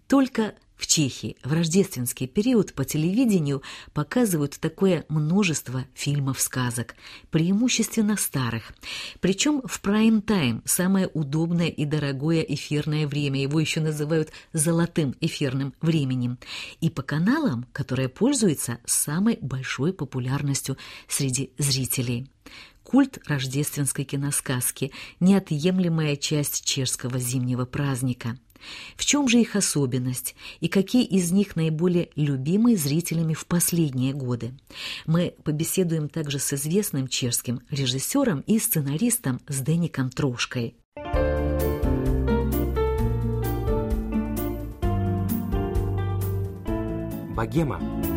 Только в Чехии в рождественский период по телевидению показывают такое множество фильмов-сказок, преимущественно старых. Причем в прайм-тайм, самое удобное и дорогое эфирное время, его еще называют «золотым эфирным временем», и по каналам, которые пользуются самой большой популярностью среди зрителей. Культ рождественской киносказки – неотъемлемая часть чешского зимнего праздника. В чем же их особенность и какие из них наиболее любимы зрителями в последние годы? Мы побеседуем также с известным чешским режиссером и сценаристом Зdeňkem Troškой. Богема.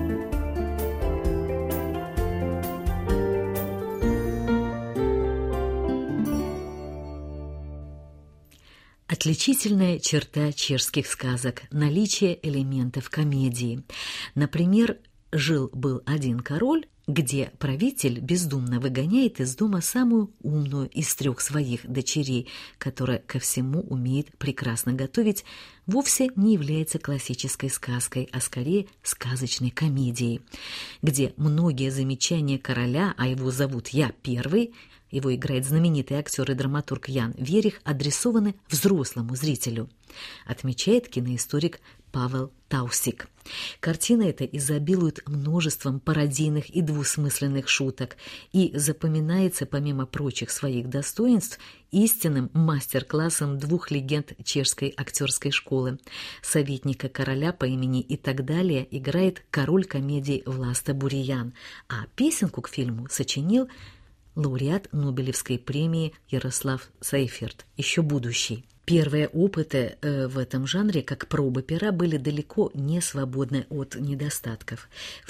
Отличительная черта чешских сказок – наличие элементов комедии. Например, «Жил-был один король», где правитель бездумно выгоняет из дома самую умную из 3 своих дочерей, которая ко всему умеет прекрасно готовить, вовсе не является классической сказкой, а скорее сказочной комедией, где многие замечания короля, а его зовут Я Первый, его играет знаменитый актер и драматург Ян Верих, адресованы взрослому зрителю, отмечает киноисторик Павел Таусик. Картина эта изобилует множеством пародийных и двусмысленных шуток и запоминается, помимо прочих своих достоинств, истинным мастер-классом 2 легенд чешской актерской школы. Советника короля по имени и так далее играет король комедии Власта Буриян, а песенку к фильму сочинил лауреат Нобелевской премии Ярослав Сейферт, еще будущий. Первые опыты в этом жанре, как пробы пера, были далеко не свободны от недостатков. В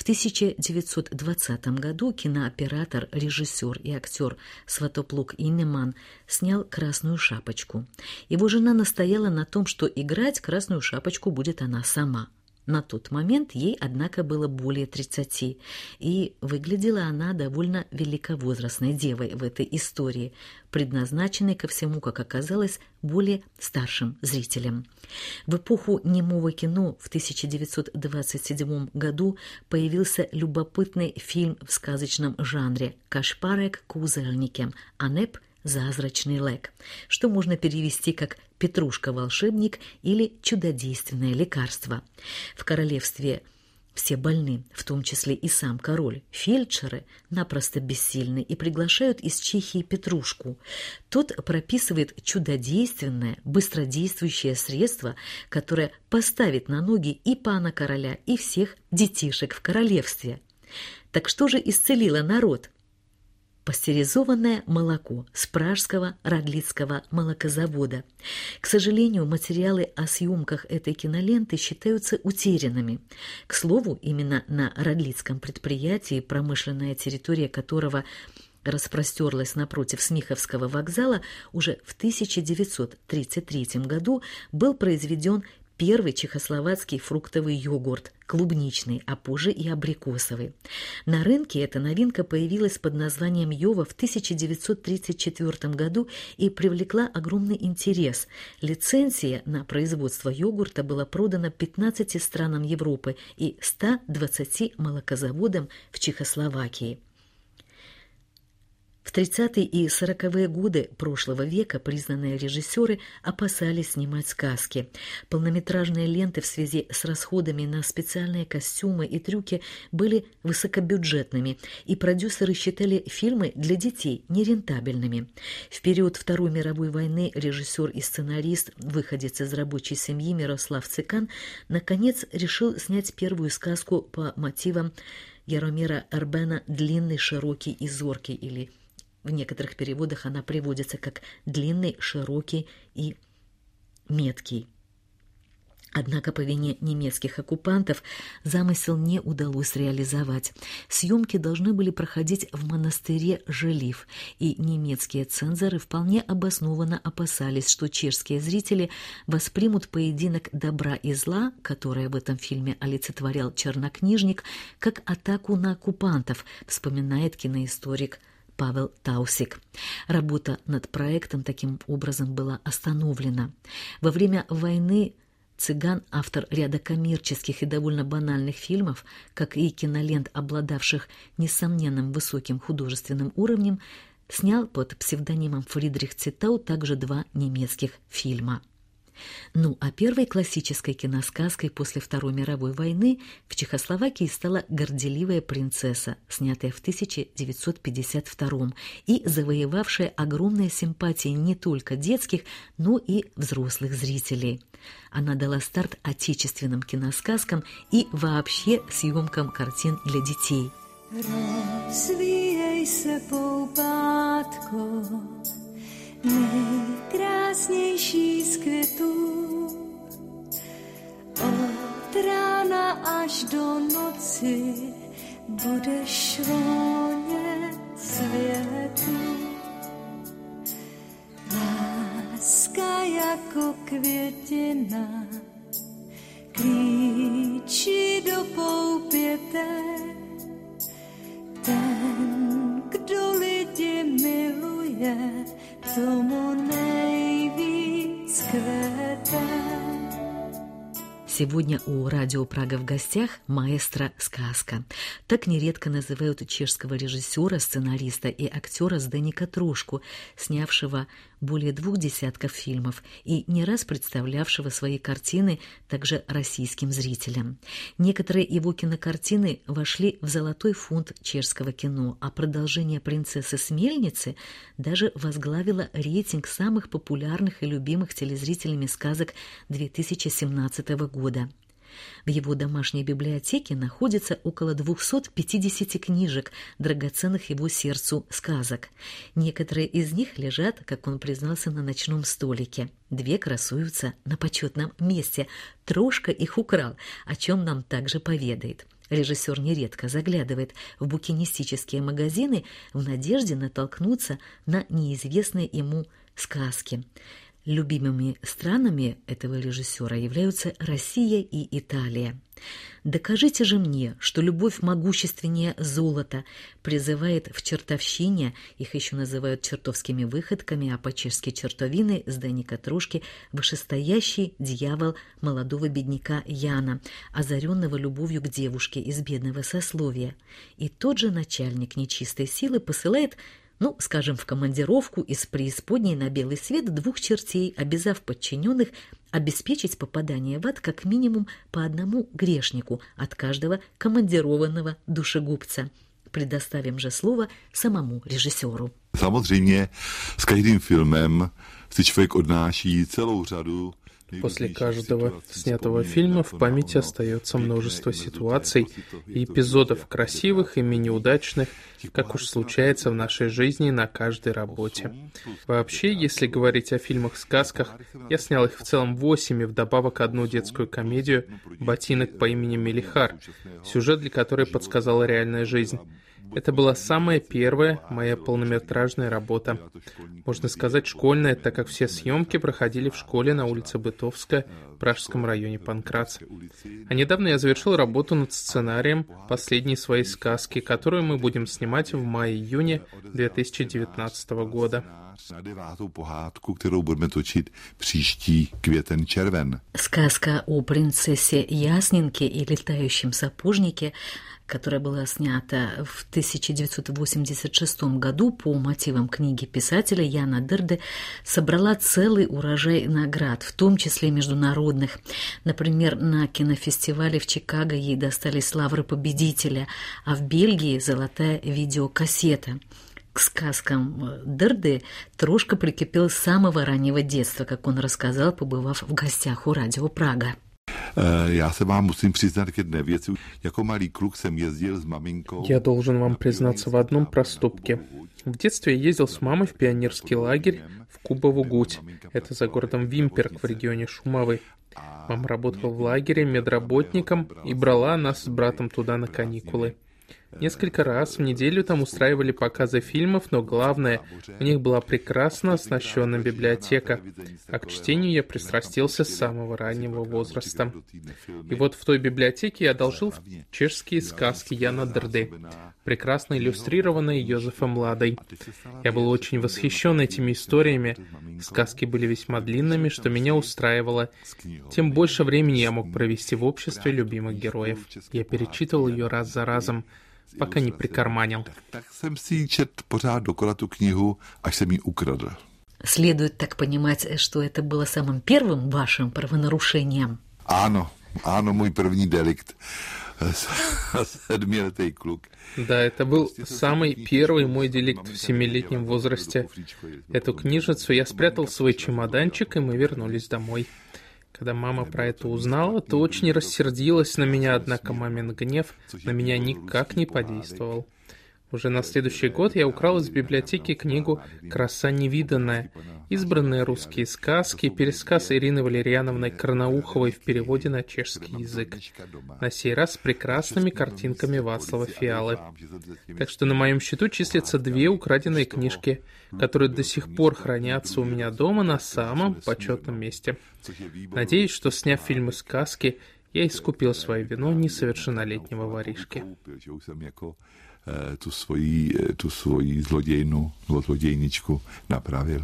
1920 году кинооператор, режиссер и актер Сватоплук Иннеман снял «Красную шапочку». Его жена настояла на том, что играть «Красную шапочку» будет она сама. На тот момент ей, однако, было более 30, и выглядела она довольно великовозрастной девой в этой истории, предназначенной ко всему, как оказалось, более старшим зрителям. В эпоху немого кино в 1927 году появился любопытный фильм в сказочном жанре «Кашпарек кузельникем», «Анеп Зазрачный лек», что можно перевести как «Петрушка-волшебник» или «Чудодейственное лекарство». В королевстве все больны, в том числе и сам король. Фельдшеры напросто бессильны и приглашают из Чехии Петрушку. Тот прописывает чудодейственное, быстродействующее средство, которое поставит на ноги и пана короля, и всех детишек в королевстве. Так что же исцелило народ? Пастеризованное молоко с пражского Радлицкого молокозавода. К сожалению, материалы о съемках этой киноленты считаются утерянными. К слову, именно на Радлицком предприятии, промышленная территория которого распростерлась напротив Смиховского вокзала, уже в 1933 году был произведен первый чехословацкий фруктовый йогурт, клубничный, а позже и абрикосовый. На рынке эта новинка появилась под названием «Йова» в 1934 году и привлекла огромный интерес. Лицензия на производство йогурта была продана 15 странам Европы и 120 молокозаводам в Чехословакии. В 30-е и 40-е годы прошлого века признанные режиссеры опасались снимать сказки. Полнометражные ленты в связи с расходами на специальные костюмы и трюки были высокобюджетными, и продюсеры считали фильмы для детей нерентабельными. В период Второй мировой войны режиссер и сценарист, выходец из рабочей семьи Мирослав Цикан, наконец решил снять первую сказку по мотивам Яромира Эрбена «Длинный, широкий и зоркий», или в некоторых переводах она приводится как «длинный, широкий и меткий». Однако по вине немецких оккупантов замысел не удалось реализовать. Съемки должны были проходить в монастыре Желив, и немецкие цензоры вполне обоснованно опасались, что чешские зрители воспримут поединок добра и зла, которое в этом фильме олицетворял чернокнижник, как атаку на оккупантов, вспоминает киноисторик Павел Таусик. Работа над проектом таким образом была остановлена. Во время войны Цыган – автор ряда коммерческих и довольно банальных фильмов, как и кинолент, обладавших несомненным высоким художественным уровнем, снял под псевдонимом Фридрих Цитау также 2 немецких фильма. Ну, а первой классической киносказкой после Второй мировой войны в Чехословакии стала «Горделивая принцесса», снятая в 1952 и завоевавшая огромные симпатии не только детских, но и взрослых зрителей. Она дала старт отечественным киносказкам и вообще съемкам картин для детей. Rozvíjej se, poupátko, nejkrásnější z květů. Od rána až do noci budeš vonět světu. Láska jako květina klíčí do poupěte. Ten, kdo lidi miluje, tomu nejvíc kvete. Сегодня у Радио Прага в гостях маэстро сказка. Так нередко называют чешского режиссера, сценариста и актера Зdenика Трошку, снявшего более 2 десятков фильмов и не раз представлявшего свои картины также российским зрителям. Некоторые его кинокартины вошли в золотой фонд чешского кино, а продолжение «Принцессы с мельницы» даже возглавило рейтинг самых популярных и любимых телезрителями сказок 2017 года. В его домашней библиотеке находится около 250 книжек, драгоценных его сердцу сказок. Некоторые из них лежат, как он признался, на ночном столике. 2 красуются на почетном месте. Трошка их украл, о чем нам также поведает. Режиссер нередко заглядывает в букинистические магазины в надежде натолкнуться на неизвестные ему сказки. Любимыми странами этого режиссера являются Россия и Италия. «Докажите же мне, что любовь могущественнее золота», призывает в чертовщине, их еще называют чертовскими выходками, а по-чешски чертовины, Зdenика Трошки, вышестоящий дьявол молодого бедняка Яна, озаренного любовью к девушке из бедного сословия. И тот же начальник нечистой силы посылает, скажем, в командировку из преисподней на белый свет 2 чертей, обязав подчиненных обеспечить попадание в ад как минимум по 1 грешнику от каждого командированного душегубца. Предоставим же слово самому режиссеру. Samozřejmě s každým filmem si člověk odnáší celou řadu. После каждого снятого фильма в памяти остается множество ситуаций и эпизодов красивых и неудачных, как уж случается в нашей жизни на каждой работе. Вообще, если говорить о фильмах-сказках, я снял их в целом 8 и вдобавок 1 детскую комедию «Ботинок по имени Мелихар», сюжет для которой подсказала реальная жизнь. Это была самая первая моя полнометражная работа. Можно сказать, школьная, так как все съемки проходили в школе на улице Бытовская в пражском районе Панкрац. А недавно я завершил работу над сценарием последней своей сказки, которую мы будем снимать в мае-июне 2019 года. Na 9. pohádku, kterou budeme točit příští květen-červen. Сказка о принцессе Яснинке и летающем сапожнике, которая была снята в 1986 году по мотивам книги писателя Яна Дырды, собрала целый урожай наград, в том числе международных. Например, на кинофестивале в Чикаго ей достались лавры победителя, а в Бельгии – золотая видеокассета. К сказкам Дырды Трошка прикипел с самого раннего детства, как он рассказал, побывав в гостях у Радио Прага. Já se vám musím přiznat k jedné věci. Jako malý kluk jsem jezdil s maminkou. Я должен вам признаться в одном проступке. В детстве я ездил с мамой в пионерский лагерь в Кубову Гуть. Это за городом Вимперк в регионе Шумавы. Мама работала в лагере медработником и брала нас с братом туда на каникулы. Несколько раз в неделю там устраивали показы фильмов, но главное, у них была прекрасно оснащенная библиотека, а к чтению я пристрастился с самого раннего возраста. И вот в той библиотеке я одолжил чешские сказки Яна Дрды, прекрасно иллюстрированные Йозефом Ладой. Я был очень восхищен этими историями. Сказки были весьма длинными, что меня устраивало. Тем больше времени я мог провести в обществе любимых героев. Я перечитывал ее раз за разом, пока не прикарманил. Так jsem si ji čet pořád dokola tu knihu, až jsem ji ukradl. Следует так понимать, что это было самым первым вашим правонарушением? Ano, můj první delikt. 7letý kluk. Да, это был самый первый мой деликт в 7-летнем возрасте. Эту книжицу я спрятал в свой чемоданчик, и мы вернулись домой. Когда мама про это узнала, то очень рассердилась на меня, однако мамин гнев на меня никак не подействовал. Уже на следующий год я украл из библиотеки книгу «Краса невиданная», избранные русские сказки, пересказ Ирины Валерьяновны Карнауховой в переводе на чешский язык. На сей раз с прекрасными картинками Вацлава Фиалы. Так что на моем счету числятся 2 украденные книжки, которые до сих пор хранятся у меня дома на самом почетном месте. Надеюсь, что, сняв фильмы сказки, я искупил свою вину несовершеннолетнего воришки. Tu svoji zlodějnu, zlodějničku napravil.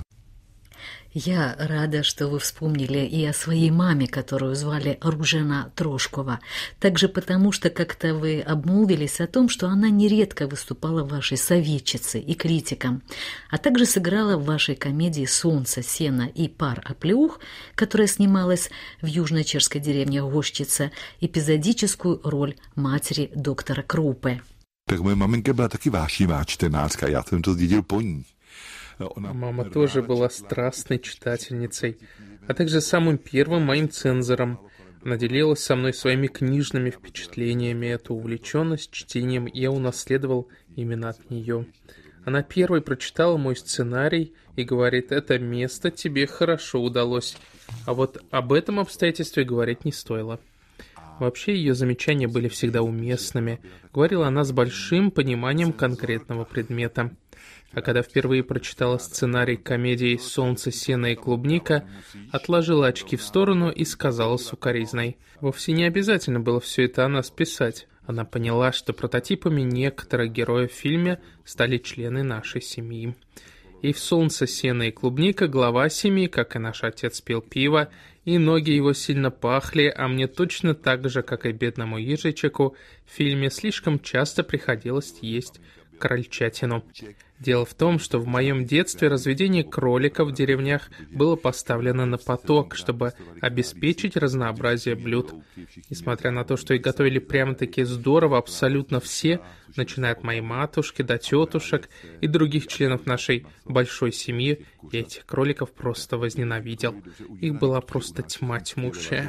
Я рада, что вы вспомнили и о своей маме, которую звали Ружена Трошкова. Также потому, что как-то вы обмолвились о том, что она нередко выступала вашей советчицей и критиком, а также сыграла в вашей комедии «Солнце, сено и пар оплеух», которая снималась в южно-чешской деревне Гощица, эпизодическую роль матери доктора Крупе. Tak moje maminka byla taky vášnivá čtenářka, já jsem to zdědil po ní. Мама тоже была страстной читательницей, а также самым первым моим цензором. Она делилась со мной своими книжными впечатлениями. Эту увлеченность чтением я унаследовал именно от нее. Она первой прочитала мой сценарий и говорит: «Это место тебе хорошо удалось». А вот об этом обстоятельстве говорить не стоило. Вообще, ее замечания были всегда уместными. Говорила она с большим пониманием конкретного предмета. А когда впервые прочитала сценарий комедии «Солнце, сено и клубника», отложила очки в сторону и сказала с укоризной: «Вовсе не обязательно было все это о нас писать». Она поняла, что прототипами некоторых героев в фильме стали члены нашей семьи. И в «Солнце, сено и клубника» глава семьи, как и наш отец, пил пиво, и ноги его сильно пахли, а мне точно так же, как и бедному ежичеку, в фильме слишком часто приходилось есть крольчатину. Дело в том, что в моем детстве разведение кроликов в деревнях было поставлено на поток, чтобы обеспечить разнообразие блюд. Несмотря на то, что их готовили прямо-таки здорово абсолютно все, начиная от моей матушки до тетушек и других членов нашей большой семьи, я этих кроликов просто возненавидел. Их была просто тьма тьмущая.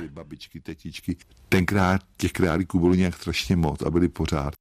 Tenkrát těch králíků bylo nějak strašně moc a byli pořád.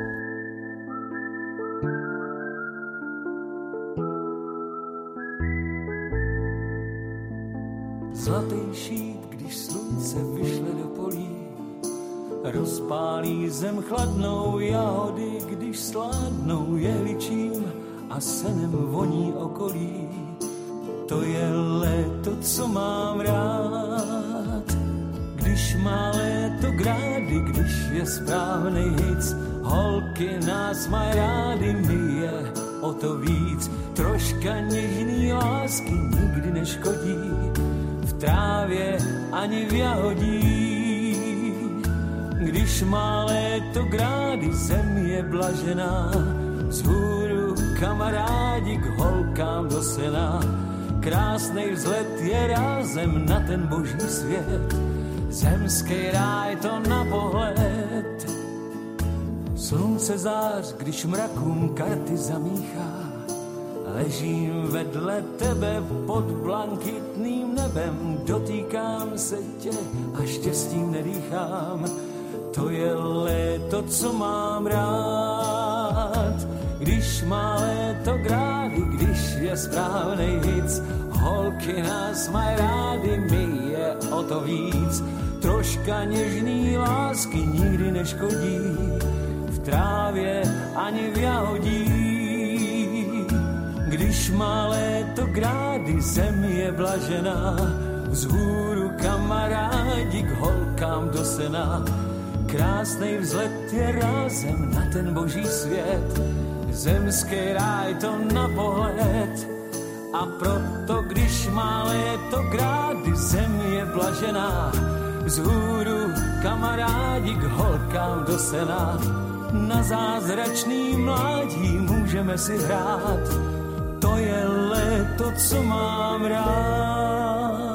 Zlatý šít, když slunce vyšle do polí, rozpálí zem chladnou, jahody, když sládnou jehličím a senem voní okolí. To je léto, co mám rád, když má léto grády, když je správnej hic, holky nás mají rády, my je o to víc, troška něžný lásky nikdy neškodí, v trávě ani v jahodí. Když má léto grády, zem je blažená, vzhůru kamarádi k holkám do sena. Krásnej vzlet je rázem na ten boží svět, zemský ráj to na pohled. Slunce zář, když mrakům karty zamíchá, ležím vedle tebe pod blankitným nebem, dotýkám se tě a štěstím nedýchám. To je léto, co mám rád, když má léto grády, když je správnej hic, holky nás mají rády, my je o to víc, troška něžný lásky nikdy neškodí, v trávě ani v jahodí. Když má léto grády, zem je blažená, vzhůru kamarádi k holkám do sena. Krásnej vzlet je rázem na ten boží svět, zemský ráj to na pohled. A proto, když má léto grády, zem je blažená, vzhůru kamarádi k holkám do sena. Na zázračný mládí můžeme si hrát, to je léto, co mám rád.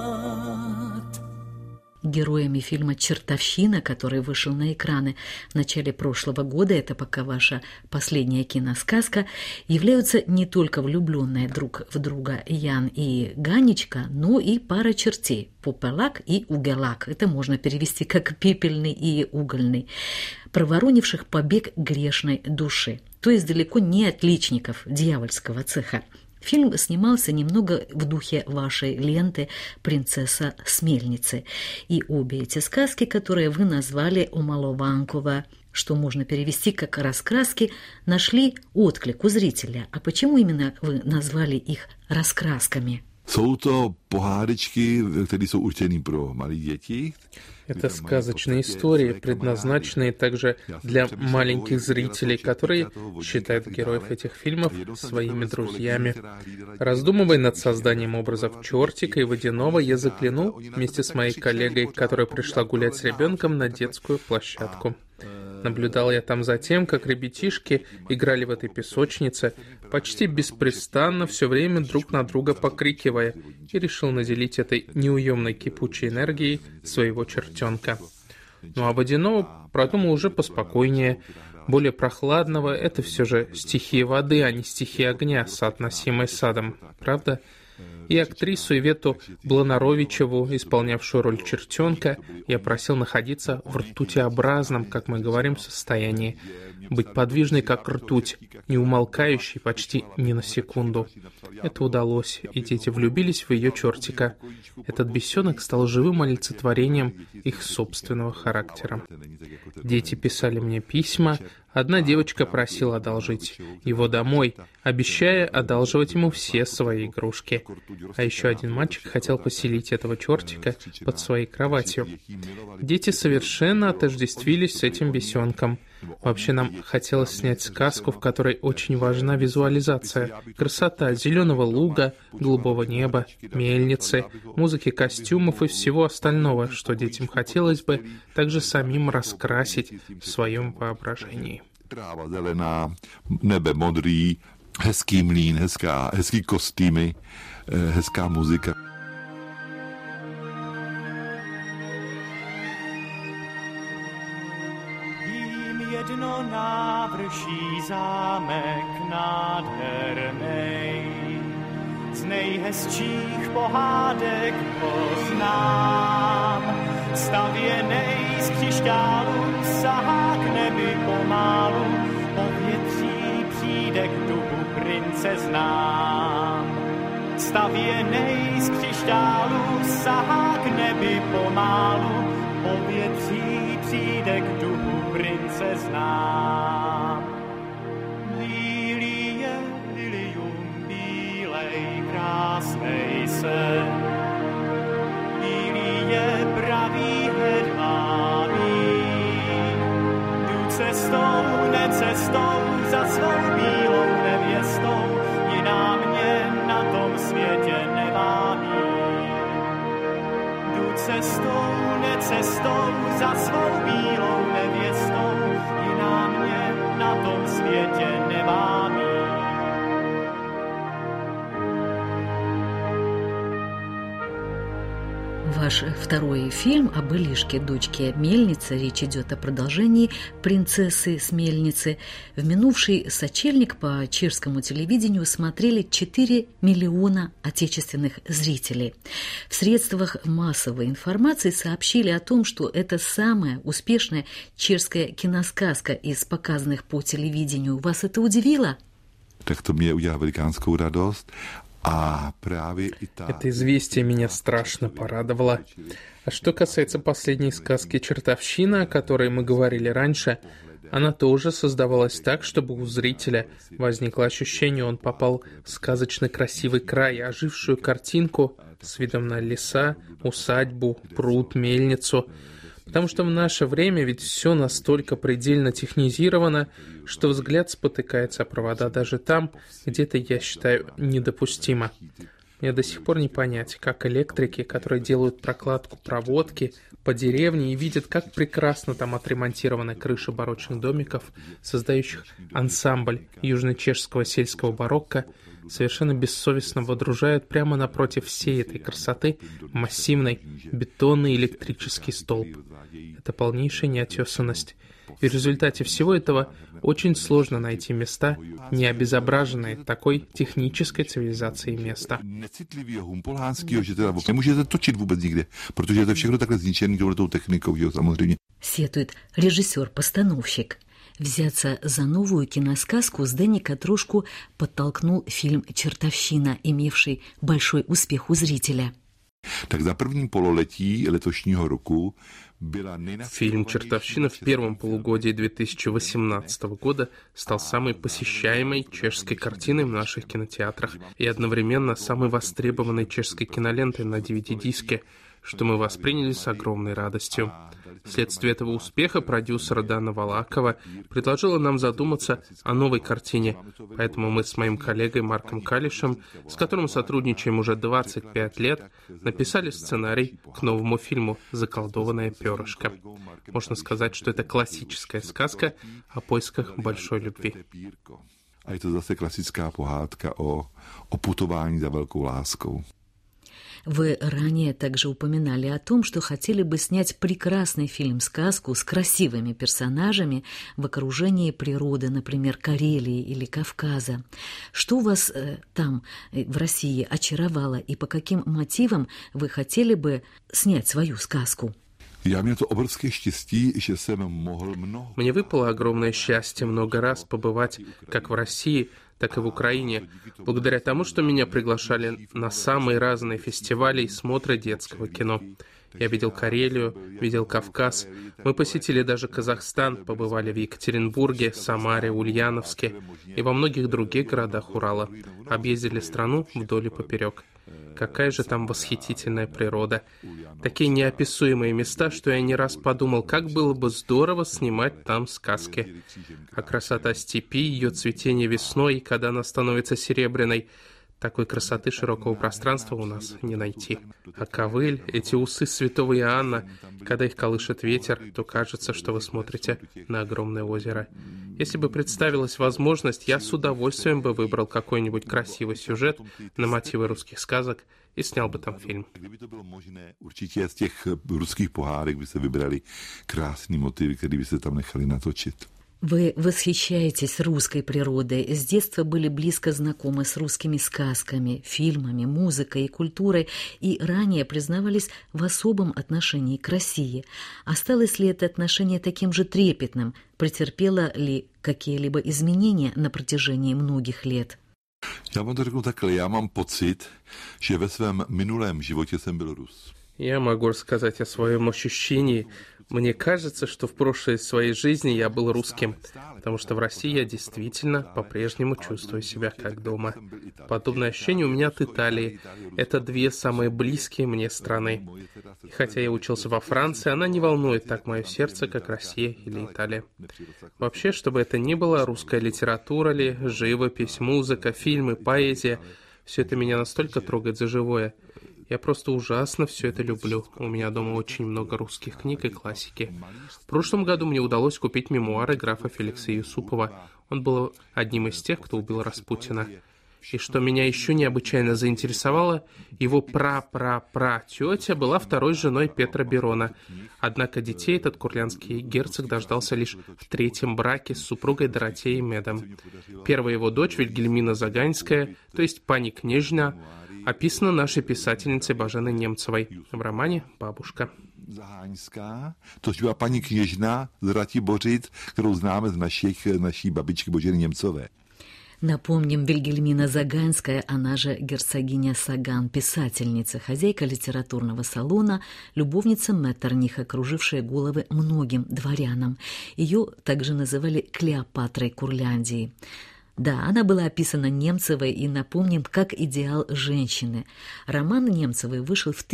Героями фильма «Чертовщина», который вышел на экраны в начале прошлого года, это пока ваша последняя киносказка, являются не только влюбленные друг в друга Ян и Ганечка, но и пара чертей – Попелак и Угелак. Это можно перевести как «пепельный» и «угольный», проворонивших побег грешной души, то есть далеко не отличников дьявольского цеха. Фильм снимался немного в духе вашей ленты «Принцесса с мельницы». И обе эти сказки, которые вы назвали «Омалованкова», что можно перевести как «раскраски», нашли отклик у зрителя. А почему именно вы назвали их раскрасками? Jsou to pohádečky, které jsou určené pro malé děti. Это сказочные истории, предназначенные также для маленьких зрителей, которые считают героев этих фильмов своими друзьями. Раздумывая над созданием образов чертика и водяного, я заглянул вместе с моей коллегой, которая пришла гулять с ребенком, на детскую площадку. Наблюдал я там за тем, как ребятишки играли в этой песочнице, почти беспрестанно, все время друг на друга покрикивая, и решил наделить этой неуемной кипучей энергией своего чертенка. Ну а водяного продумал уже поспокойнее, более прохладного. Это все же стихия воды, а не стихия огня, соотносимой с садом, правда? И актрису Ивету Бланаровичеву, исполнявшую роль чертенка, я просил находиться в ртутеобразном, как мы говорим, состоянии, быть подвижной, как ртуть, не умолкающей почти ни на секунду. Это удалось, и дети влюбились в ее чертика. Этот бесенок стал живым олицетворением их собственного характера. Дети писали мне письма. Одна девочка просила одолжить его домой, обещая одалживать ему все свои игрушки. А еще один мальчик хотел поселить этого чертика под своей кроватью. Дети совершенно отождествились с этим бесенком. Вообще нам хотелось снять сказку, в которой очень важна визуализация, красота зеленого луга, голубого неба, мельницы, музыки костюмов и всего остального, что детям хотелось бы также самим раскрасить в своем воображении. Tráva zelená, nebe modrý, hezký mlýn, hezký kostýmy, hezká muzika. Jedno návrší zámek nádhernej, z nejhezčích pohádek ho znám. Stavěnej z křišťálu sahá k nebi pomálu, povětří přijde k duhu prince znám. Stavěnej z křišťálu sahá k nebi pomálu, povětří přijde k duhu prince znám. Lilie, lilium bílej, krásnej sen, Lilie pravý hedvábí, jdu cestou, necestou, za svou bílou nevěstou, jiná mě na tom světě nevábí. Jdu cestou, necestou, za svou bílou nevěstou, jiná mě na tom světě nevábí. Ваш второй фильм об Илишке, дочке Мельницы, речь идет о продолжении «Принцессы с мельницы». В минувший сочельник по чешскому телевидению смотрели 4 миллиона отечественных зрителей. В средствах массовой информации сообщили о том, что это самая успешная чешская киносказка из показанных по телевидению. Вас это удивило? Tak to mě udělá velikánskou radost. Это известие меня страшно порадовало. А что касается последней сказки «Чертовщина», о которой мы говорили раньше, Она тоже создавалась так, чтобы у зрителя возникло ощущение, он попал в сказочно красивый край, ожившую картинку с видом на леса, усадьбу, пруд, мельницу. Потому что в наше время ведь все настолько предельно технизировано, что взгляд спотыкается о провода даже там, где это, я считаю, недопустимо. Мне до сих пор не понять, как электрики, которые делают прокладку проводки по деревне и видят, как прекрасно там отремонтированы крыши барочных домиков, создающих ансамбль южно-чешского сельского барокко, совершенно бессовестно водружают прямо напротив всей этой красоты массивный бетонный электрический столб. Это полнейшая неотесанность. И в результате всего этого очень сложно найти места, не обезображенные такой технической цивилизацией места. Сетует режиссер-постановщик. Взяться за новую киносказку Зdeneka Трошку подтолкнул фильм «Чертовщина», имевший большой успех у зрителя. Так за prvním pololetí letošního roku Фильм «Чертовщина» в первом полугодии 2018 года стал самой посещаемой чешской картиной в наших кинотеатрах и одновременно самой востребованной чешской кинолентой на DVD-диске, что мы восприняли с огромной радостью. Вследствие этого успеха продюсер Дана Валакова предложила нам задуматься о новой картине, поэтому мы с моим коллегой Марком Калишем, с которым сотрудничаем уже 25 лет, написали сценарий к новому фильму «Заколдованное перышко». Можно сказать, что это классическая сказка о поисках большой любви. A je to zase klasická pohádka o putování za velkou láskou. Вы ранее также упоминали о том, что хотели бы снять прекрасный фильм-сказку с красивыми персонажами в окружении природы, например, Карелии или Кавказа. Что вас там, в России, очаровало и по каким мотивам вы хотели бы снять свою сказку? Мне выпало огромное счастье много раз побывать как в России, так и в Украине, благодаря тому, что меня приглашали на самые разные фестивали и смотры детского кино. Я видел Карелию, видел Кавказ. Мы посетили даже Казахстан, побывали в Екатеринбурге, Самаре, Ульяновске и во многих других городах Урала. Объездили страну вдоль и поперек. Какая же там восхитительная природа. Такие неописуемые места, что я не раз подумал, как было бы здорово снимать там сказки. А красота степи, ее цветение весной, когда она становится серебряной, такой красоты широкого пространства у нас не найти. А ковыль, эти усы святого Иоанна, когда их колышет ветер, то кажется, что вы смотрите на огромное озеро. Если бы представилась возможность, я с удовольствием бы выбрал какой-нибудь красивый сюжет на мотивы русских сказок и снял бы там фильм. Kdyby to bylo možné, určitě z těch ruských pohádek by se vybrali krásný motivy, které by se tam nechali natočit. Вы восхищаетесь русской природой, с детства были близко знакомы с русскими сказками, фильмами, музыкой и культурой и ранее признавались в особом отношении к России. Осталось ли это отношение таким же трепетным? Претерпело ли какие-либо изменения на протяжении многих лет? Já vám to řeknu takhle, já mám pocit, že ve svém minulém životě jsem byl Rus. Я могу рассказать о своем ощущении. Мне кажется, что в прошлой своей жизни я был русским, потому что в России я действительно по-прежнему чувствую себя как дома. Подобное ощущение у меня от Италии. Это две самые близкие мне страны. И хотя я учился во Франции, она не волнует так мое сердце, как Россия или Италия. Вообще, чтобы это ни было, русская литература ли, живопись, музыка, фильмы, поэзия, все это меня настолько трогает за живое. Я просто ужасно все это люблю. У меня дома очень много русских книг и классики. В прошлом году мне удалось купить мемуары графа Феликса Юсупова. Он был одним из тех, кто убил Распутина. И что меня еще необычайно заинтересовало, его пра-пра-пра-тетя была второй женой Петра Берона. Однако детей этот курлянский герцог дождался лишь в третьем браке с супругой Доротеей Медом. Первая его дочь, Вильгельмина Заганьская, то есть пани княжна, описана нашей писательницей Баженой Немцевой в романе «Бабушка». Zaháňská, to byla paní kněžna z Ratibořic, kterou známe z naší babičky Boženy Němcové. Напомним, Вильгельмина Заганская, она же герцогиня Саган, писательница, хозяйка литературного салона, любовница Меттерниха, кружившая головы многим дворянам. Ее также называли Клеопатрой Курляндии. Да, она была описана Немцевой, и напомним, как идеал женщины. Роман Немцевой вышел в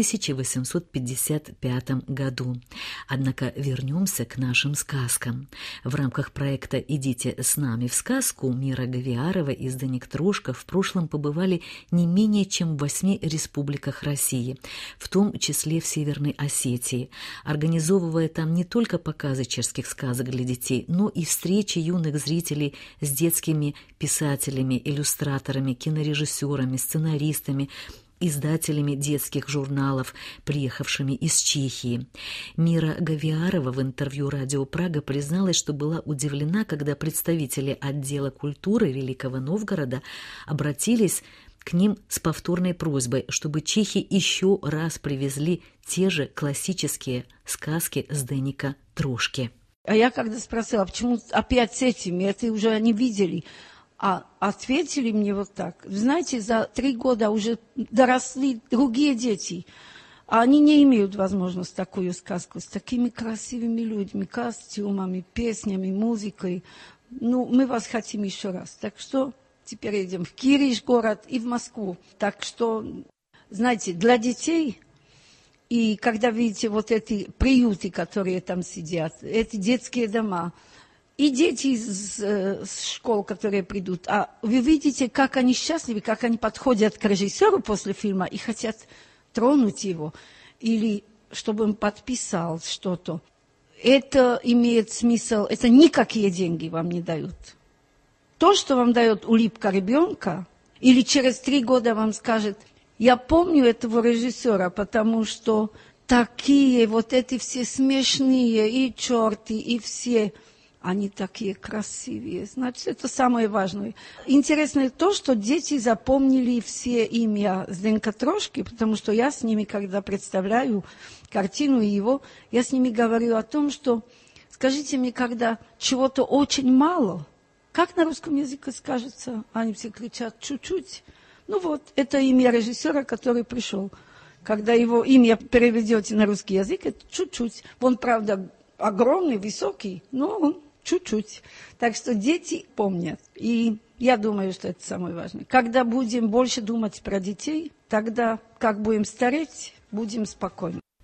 1855 году. Однако вернемся к нашим сказкам. В рамках проекта «Идите с нами в сказку» Мира Говиарова и Зdeněk Troška в прошлом побывали не менее чем в 8 республиках России, в том числе в Северной Осетии, организовывая там не только показы чешских сказок для детей, но и встречи юных зрителей с детскими писателями, иллюстраторами, кинорежиссерами, сценаристами, издателями детских журналов, приехавшими из Чехии. Мира Говиарова в интервью «Радио Прага» призналась, что была удивлена, когда представители отдела культуры Великого Новгорода обратились к ним с повторной просьбой, чтобы чехи еще раз привезли те же классические сказки Зdeněka Trošky. А я когда спросила, почему опять с этими, это уже они видели, а ответили мне вот так. Вы знаете, за 3 года уже доросли другие дети, а они не имеют возможности такую сказку с такими красивыми людьми, костюмами, песнями, музыкой. Ну, мы вас хотим еще раз. Так что теперь едем в Кириш город и в Москву. Так что, знаете, для детей... И когда видите вот эти приюты, которые там сидят, эти детские дома, и дети из школ, которые придут, а вы видите, как они счастливы, как они подходят к режиссеру после фильма и хотят тронуть его, или чтобы он подписал что-то. Это имеет смысл, это никакие деньги вам не дают. То, что вам дает улыбка ребенка, или через 3 года вам скажет: я помню этого режиссера, потому что такие вот эти все смешные и черты, и все, они такие красивые. Значит, это самое важное. Интересно то, что дети запомнили все имя Зdeněka Trošky, потому что я с ними, когда представляю картину его, я с ними говорю о том, что скажите мне, когда чего-то очень мало, как на русском языке скажется, они все кричат чуть-чуть. Ну вот, это имя режиссера, который пришел. Когда его имя переведете на русский язык, это чуть-чуть. Он, правда, огромный, высокий, но он чуть-чуть. Так что дети помнят. И я думаю, что это самое важное. Когда будем больше думать про детей, тогда, как будем стареть, будем спокойны.